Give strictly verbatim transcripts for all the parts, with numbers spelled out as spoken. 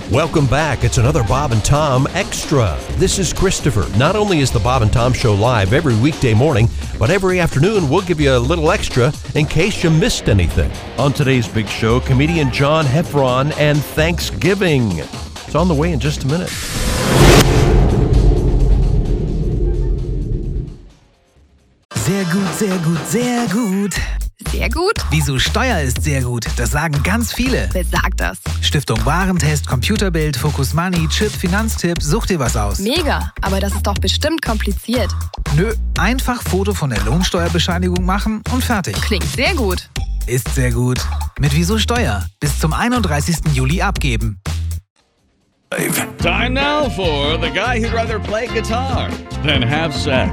Welcome back. It's another Bob and Tom Extra. This is Christopher. Not only is the Bob and Tom Show live every weekday morning, but every afternoon we'll give you a little extra in case you missed anything. On today's big show, comedian John Heffron and Thanksgiving. It's on the way in just a minute. Sehr gut, sehr gut, sehr gut. Sehr gut? Wieso Steuer ist sehr gut? Das sagen ganz viele. Wer sagt das? Stiftung Warentest, Computerbild, Focus Money, Chip, Finanztipp, such dir was aus. Mega, aber das ist doch bestimmt kompliziert. Nö, einfach Foto von der Lohnsteuerbescheinigung machen und fertig. Klingt sehr gut. Ist sehr gut. Mit Wieso Steuer. Bis zum einunddreißigsten Juli abgeben. Time now for the guy who'd rather play guitar than have sex.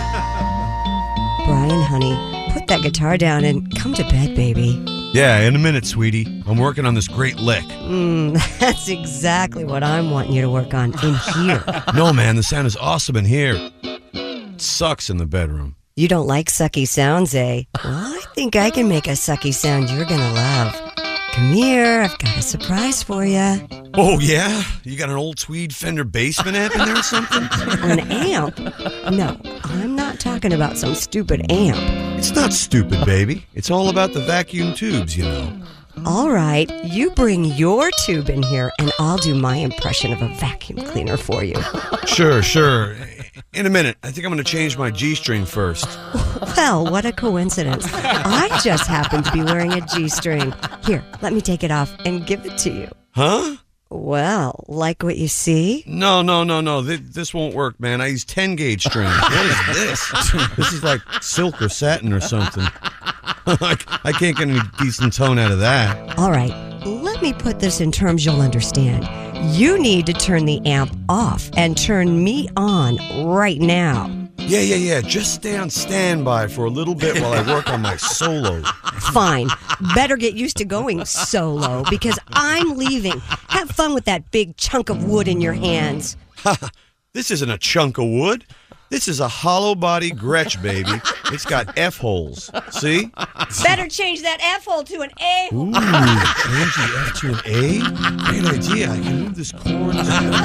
Brian, honey, put that guitar down and come to bed, baby. Yeah, in a minute, sweetie. I'm working on this great lick. Mm, that's exactly what I'm wanting you to work on in here. No, man, the sound is awesome in here. It sucks in the bedroom. You don't like sucky sounds, eh? Well, I think I can make a sucky sound you're gonna love. Come here, I've got a surprise for you. Oh, yeah? You got an old tweed Fender Bassman amp in there or something? An amp? No, I'm not talking about some stupid amp. It's not stupid, baby. It's all about the vacuum tubes, you know. All right, you bring your tube in here and I'll do my impression of a vacuum cleaner for you. Sure, sure. In a minute. I think I'm going to change my G-string first. Well, what a coincidence. I just happen to be wearing a G-string. Here, let me take it off and give it to you. Huh? Well, like what you see? No, no, no, no. Th- this won't work, man. I use ten gauge strings. What is this? This is like silk or satin or something. I, I can't get any decent tone out of that. All right, let me put this in terms you'll understand. You need to turn the amp off and turn me on right now. Yeah, yeah, yeah. Just stay on standby for a little bit while I work on my solo. Fine. Better get used to going solo because I'm leaving. Have fun with that big chunk of wood in your hands. This isn't a chunk of wood. This is a hollow body Gretsch, baby. It's got F holes. See? Better change that F hole to an A hole. Ooh, change the F to an A? Great idea. I can move this chord.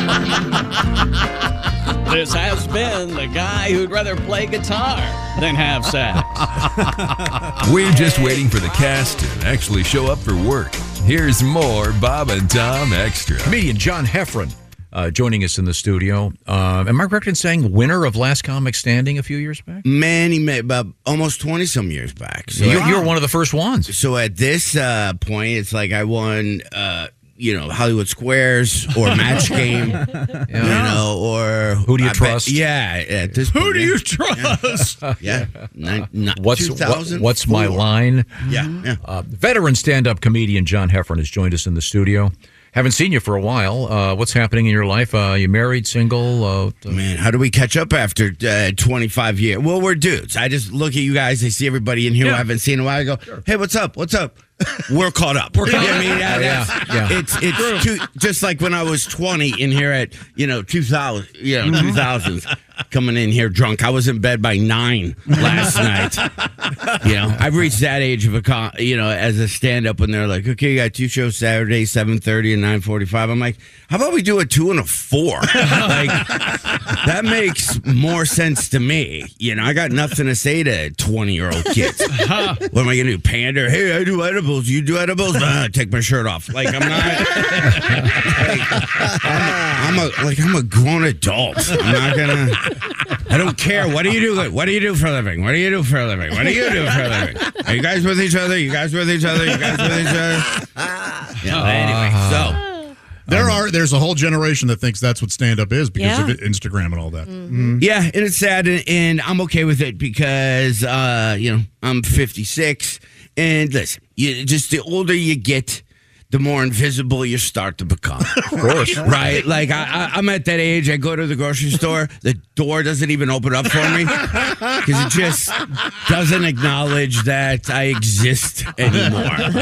This has been the guy who'd rather play guitar than have sex. We're just waiting for the cast to actually show up for work. Here's more Bob and Tom Extra. Comedian John Heffron uh, joining us in the studio. Uh, am I correct in saying winner of Last Comic Standing a few years back? Many, many about almost twenty-some years back. So you, you were one of the first ones. So at this uh, point, it's like I won... Uh, you know, Hollywood Squares or Match Game, yeah. you know, or... Who do you I trust? Bet, yeah, at this Who point, do yeah. you trust? Yeah. yeah. Nine, nine, what's, what, what's my line? Yeah. yeah. Uh, veteran stand-up comedian John Heffron has joined us in the studio. Haven't seen you for a while. Uh, what's happening in your life? Uh, you married, single? Uh, Man, how do we catch up after uh, twenty-five years? Well, we're dudes. I just look at you guys. I see everybody in here yeah. who I haven't seen in a while. I go, sure. Hey, what's up? What's up? We're caught up. We're caught up. I mean, yeah, yeah, yeah. It's it's too, just like when I was twenty in here at you know two thousand, you know two thousands, coming in here drunk. I was in bed by nine last night. You know, I've reached that age of a con, you know as a stand up when they're like, okay, you got two shows Saturday, seven thirty and nine forty five. I'm like, how about we do a two and a four? Like that makes more sense to me. You know, I got nothing to say to twenty year old kids. What am I gonna do? Pander? Hey, I do edibles. You do edibles? Uh, take my shirt off. Like I'm not. Like, I'm, I'm a like I'm a grown adult. I'm not gonna. I don't care. What do you do? What do you do for a living? What do you do for a living? What do you do for a living? Are you guys with each other? You guys with each other? You guys with each other? Yeah. Anyway, so. There are there's a whole generation that thinks that's what stand-up is because Yeah. of it, Instagram and all that. Mm-hmm. Yeah, and it's sad, and, and I'm okay with it because, uh, you know, I'm fifty-six, and listen, you, just the older you get, the more invisible you start to become. Of course. Right? Like, I, I, I'm at that age, I go to the grocery store, the door doesn't even open up for me because it just doesn't acknowledge that I exist anymore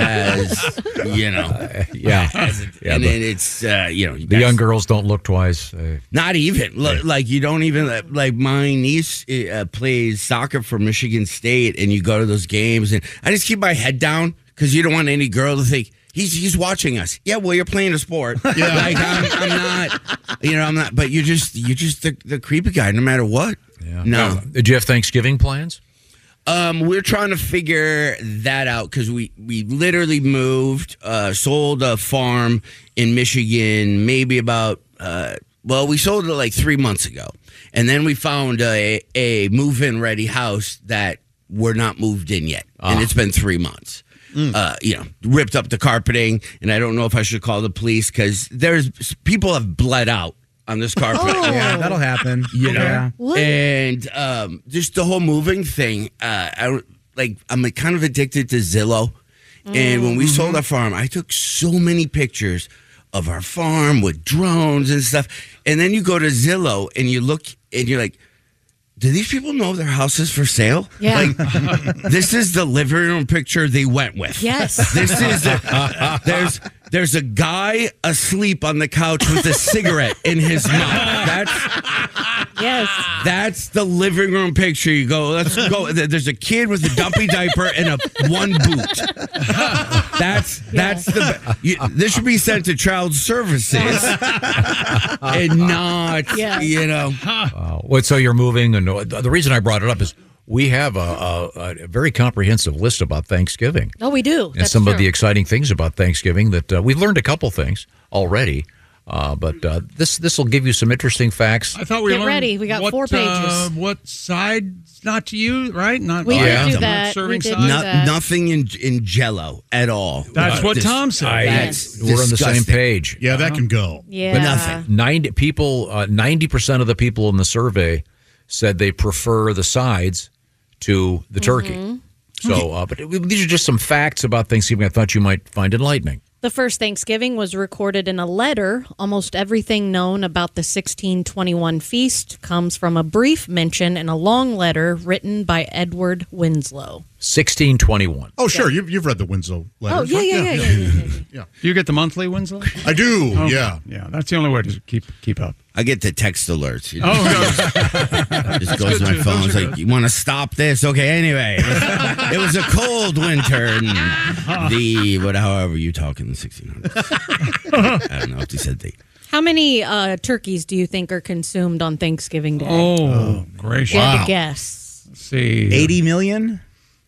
as, you know. Uh, yeah. As, yeah and the, then it's, uh, you know. the young girls don't look twice. Uh, Not even. L- like, you don't even, like, my niece uh, plays soccer for Michigan State, and you go to those games, and I just keep my head down because you don't want any girl to think, He's he's watching us. Yeah, well, you're playing a sport. Yeah, like I'm, I'm not. You know, I'm not. But you're just you're just the, the creepy guy, no matter what. Yeah. No. Did you have Thanksgiving plans? Um, we're trying to figure that out because we we literally moved, uh, sold a farm in Michigan, maybe about. Uh, well, we sold it like three months ago, and then we found a a move-in ready house that we're not moved in yet, Ah. and it's been three months. Uh, you know, ripped up the carpeting, and I don't know if I should call the police because there's people have bled out on this carpet. Oh. Yeah, that'll happen. You know, Yeah. What? and um, just the whole moving thing. Uh, I like I'm like kind of addicted to Zillow, and when we sold our farm, I took so many pictures of our farm with drones and stuff, and then you go to Zillow and you look and you're like, do these people know their house is for sale? Yeah. Like, this is the living room picture they went with. Yes. This is the, there's there's a guy asleep on the couch with a cigarette in his mouth. That's Yes. that's the living room picture. You go, let's go. There's a kid with a dumpy diaper and a one boot. That's that's the. You, this should be sent to child services and not, Yeah. you know. Uh, what? So you're moving, and uh, the reason I brought it up is we have a, a, a very comprehensive list about Thanksgiving. Oh, we do. And That's some true. of the exciting things about Thanksgiving that uh, we've learned a couple things already. Uh, but uh, this this will give you some interesting facts. I thought we Get learned ready. We got what, four pages. Uh, what side not to use, right? Not We uh, did do not that. Serving We did side. do No, that. nothing in in Jello at all. That's what Dis- Tom said. I- Yes. That's We're on the same disgusting. page. Yeah, that can go. Yeah. But nothing. Ninety people, uh, ninety percent of the people in the survey said they prefer the sides to the turkey. Mm-hmm. So, uh, but it- these are just some facts about Thanksgiving I thought you might find enlightening. The first Thanksgiving was recorded in a letter. Almost everything known about the sixteen twenty-one feast comes from a brief mention in a long letter written by Edward Winslow. sixteen twenty-one. Oh, sure. You've, you've read the Winslow letters. Oh, yeah, right? yeah, yeah, yeah, yeah, yeah, yeah. Do you get the monthly Winslow? I do. Okay. Yeah. Yeah, that's the only way to keep keep up. I get the text alerts. You know? Oh, Just goes to my too. phone. Those It's are like, good. you want to stop this? Okay, anyway. It was, it was a cold winter. And the, what, however you talk in the sixteen hundreds. I don't know if they said the. How many uh, turkeys do you think are consumed on Thanksgiving Day? Oh, gracious. You had to wow. guess. Let's see. eighty million?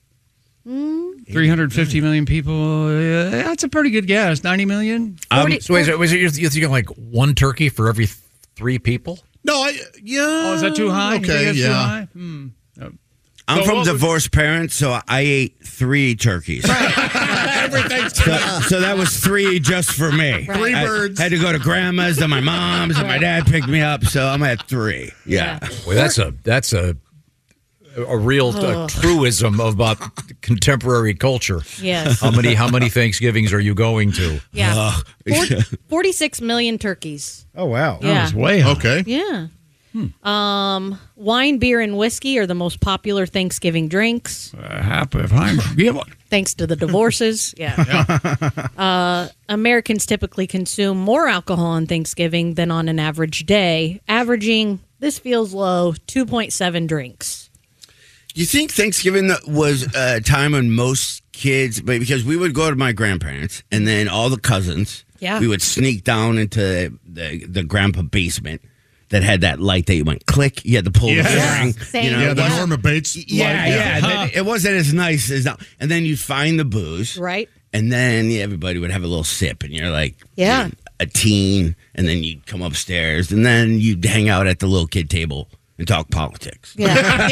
three hundred fifty million people. Uh, that's a pretty good guess. ninety million? Forty- So, wait, was it you're you're thinking like one turkey for every th- three people? No, I, yeah. Oh, is that too high? You think Okay, that's too yeah. high? Hmm. I'm So from what was- divorced parents, so I ate three turkeys. Everything's So, so that was three just for me. Three I birds. had to go to grandma's, then my mom's, and my dad picked me up, so I'm at three. Yeah. Well, that's a that's a a real uh, truism about contemporary culture. Yes. How many how many Thanksgivings are you going to? Yeah. Forty- forty-six million turkeys. Oh, wow. Yeah. That was way high. Okay. Yeah. Um, wine, beer, and whiskey are the most popular Thanksgiving drinks, Uh, happy if I'm yeah, well, thanks to the divorces. Yeah. Uh, Americans typically consume more alcohol on Thanksgiving than on an average day, averaging, this feels low, two point seven drinks. You think Thanksgiving was a time when most kids, but because we would go to my grandparents and then all the cousins, Yeah. we would sneak down into the the grandpa basement that had that light that you went click. You had to pull Yeah. the string. Same. You know, Yeah, the it wasn't- Norma Bates. yeah, light, yeah. that- It wasn't as nice as now. And then you'd find the booze, Right? and then yeah, everybody would have a little sip, and you're like, Yeah. you know, a teen, and then you'd come upstairs, and then you'd hang out at the little kid table and talk politics. Yeah.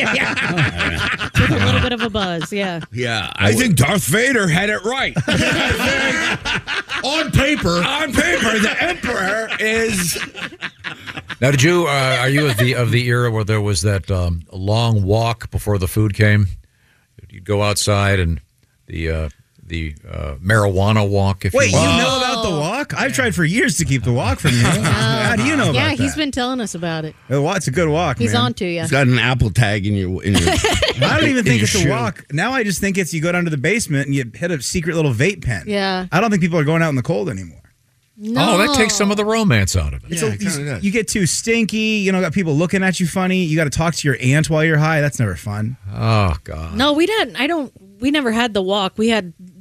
With a little bit of a buzz. Yeah. Yeah, I think Darth Vader had it right. On paper. On paper, the Emperor is. Now, did you uh, are you of the of the era where there was that um, long walk before the food came? You'd go outside and the uh, the uh, marijuana walk. If Wait, you you will. know about the walk? I've tried for years to keep the walk from you. How do you know about Yeah, that? he's been telling us about it. The walk- It's a good walk, He's man. on to you. It's got an Apple tag in your. In your I don't even in think your it's a shoe. walk. Now I just think it's you go down to the basement and you hit a secret little vape pen. Yeah. I don't think people are going out in the cold anymore. No. Oh, that takes some of the romance out of it. It's Yeah, a- it kinda you, does. you get too stinky. You know, got people looking at you funny. You got to talk to your aunt while you're high. That's never fun. Oh God. No, we didn't. I don't. We never had the walk. We had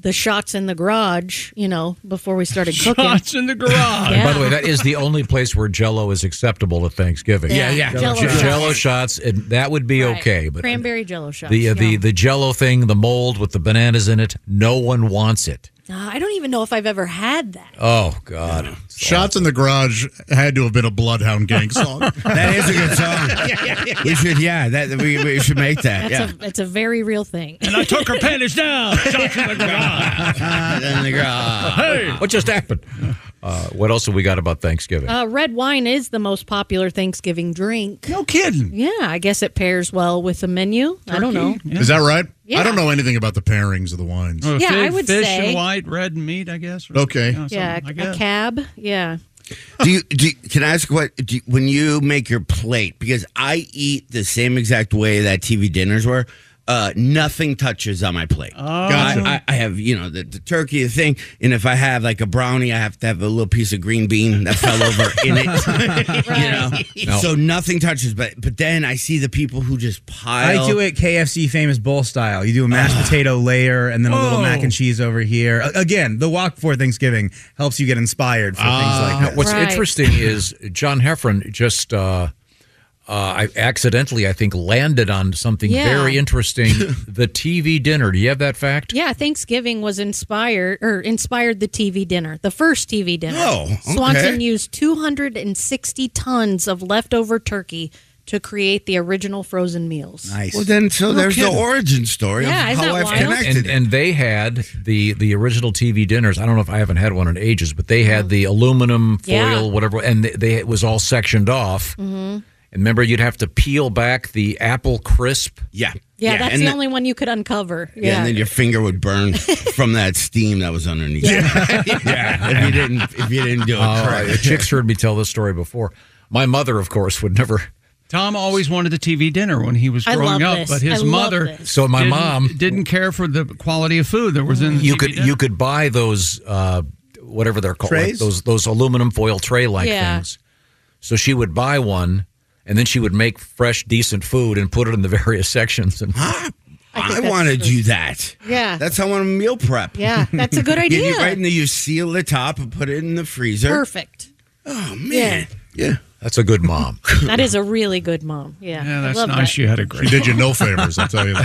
the shots in the garage, you know, before we started cooking. Shots in the garage. Yeah. By the way, that is the only place where Jell-O is acceptable at Thanksgiving. Yeah, yeah. Jell-O, Jell-O Jell-O shots. shots, and that would be Right. okay. But Cranberry Jell-O shots. the uh, the yeah. the Jell-O thing, the mold with the bananas in it, no one wants it. Uh, I don't even know if I've ever had that. Oh God! Shots in the Garage had to have been a Bloodhound Gang song. That is a good song. We should, yeah, that we, we should make that. That's Yeah. a, it's a very real thing. And I took her panties down. Shots in the garage. In the garage. Hey. What just happened? Uh, what else have we got about Thanksgiving? Uh, red wine is the most popular Thanksgiving drink. No kidding. Yeah, I guess it pairs well with the menu. I don't know. Yeah. Is that right? Yeah. I don't know anything about the pairings of the wines. Oh, Yeah, fi- I would fish say- and white, red and meat, I guess. or- Okay. you know, something, Yeah, I a guess. cab. Yeah. Do you, do you, can I ask what, do you, when you make your plate, because I eat the same exact way that T V dinners were, uh, nothing touches on my plate. Oh. Gotcha. I, I, I have, you know, the, the turkey, the thing, and if I have like a brownie, I have to have a little piece of green bean that fell over in it. You know, No. so nothing touches. But but then I see the people who just pile. I do it K F C famous bowl style. You do a mashed potato layer and then a little Whoa. mac and cheese over here. A- Again, the walk before Thanksgiving helps you get inspired for things like that. What's Right. interesting is John Heffron just uh, uh, I accidentally, I think, landed on something Yeah. very interesting. The T V dinner. Do you have that fact? Yeah, Thanksgiving was inspired or inspired the T V dinner, the first T V dinner. Oh, okay. Swanson used two hundred sixty tons of leftover turkey to create the original frozen meals. Nice. Well, then, so No there's kidding. the origin story Yeah, of isn't how that I've wild? connected And, it. and they had the the original T V dinners. I don't know if I haven't had one in ages, but they had the aluminum foil, Yeah. whatever, and they, they it was all sectioned off. Mm-hmm. And remember, you'd have to peel back the apple crisp. yeah. Yeah, that's and the then- only one you could uncover. Yeah, Yeah. and then your finger would burn from that steam that was underneath. Yeah, yeah. If you didn't, if you didn't do it Uh, correct. Chicks heard me tell this story before. My mother, of course, would never. Tom always wanted the T V dinner when he was I growing love up, this. but his I love mother this. So my didn't, mom didn't care for the quality of food that was in the you T V could dinner. you could buy those uh, whatever they're called, like Trays? those those aluminum foil tray like Yeah. things. So she would buy one, and then she would make fresh, decent food and put it in the various sections. And I, that's want to good. do that. Yeah. That's how I want to meal prep. Yeah, that's a good You, idea. you, right, and then you seal the top and put it in the freezer. Perfect. Oh man, yeah. that's a good mom. That is a really good mom. Yeah. Yeah, I that's love nice. that. You had a She great. did you no favors, I'll tell you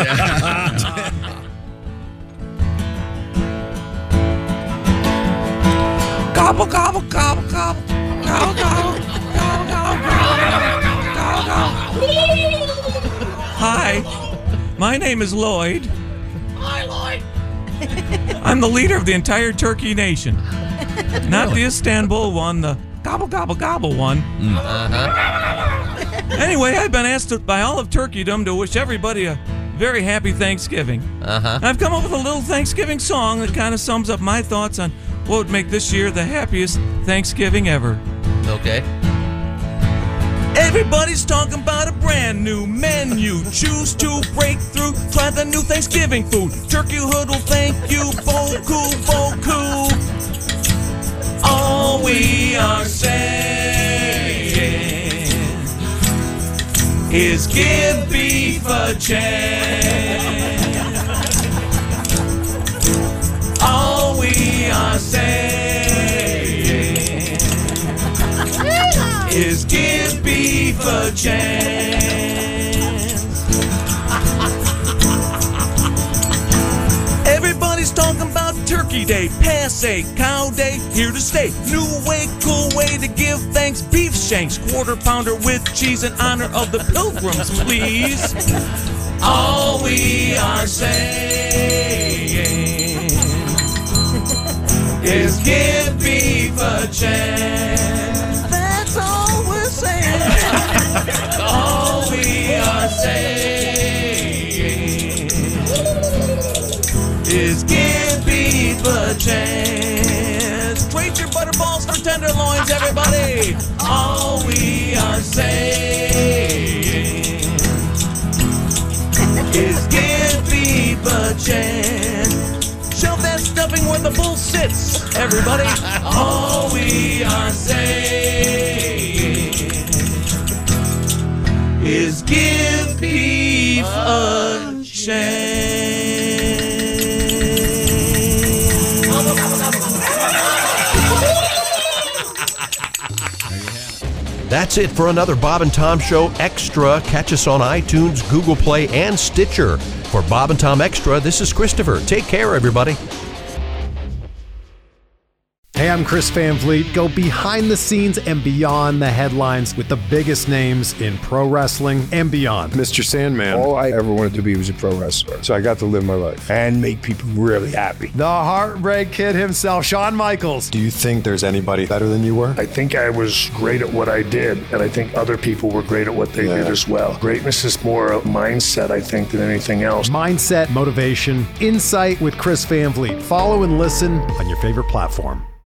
that. Gobble, gobble, gobble, gobble. Gobble, gobble. Gobble, gobble, gobble, gobble. Hi, my name is Lloyd. Hi, Lloyd. I'm the leader of the entire Turkey nation. Not the Istanbul one, the gobble, gobble, gobble one. Anyway, I've been asked by all of Turkeydom to wish everybody a very happy Thanksgiving. Uh-huh. I've come up with a little Thanksgiving song that kind of sums up my thoughts on what would make this year the happiest Thanksgiving ever. Okay. Everybody's talking about a brand new menu. Choose to break through. Try the new Thanksgiving food. Turkey Hood will thank you. Boku, boku. All we are saying is give beef a chance. All we are saying is give beef a chance. Everybody's talking about Turkey Day, passe, cow day, here to stay. New way, cool way to give thanks. Beef shanks, quarter pounder with cheese in honor of the pilgrims, please. All we are saying is give beef a chance. That's all we're saying. All we are saying is give beef a chance. Trade your butterballs for tenderloins, everybody. All we are saying is give beef a chance. Shove that stuffing where the bull sits, everybody. All we are saying is give beef a chance. That's it for another Bob and Tom Show Extra. Catch us on iTunes, Google Play, and Stitcher. For Bob and Tom Extra, this is Christopher. Take care, everybody. Hey, I'm Chris Van Vliet. Go behind the scenes and beyond the headlines with the biggest names in pro wrestling and beyond. Mister Sandman. All I ever wanted to be was a pro wrestler. So I got to live my life and make people really happy. The Heartbreak Kid himself, Shawn Michaels. Do you think there's anybody better than you were? I think I was great at what I did, and I think other people were great at what they yeah. did as well. Greatness is more a mindset, I think, than anything else. Mindset, motivation, insight with Chris Van Vliet. Follow and listen on your favorite platform.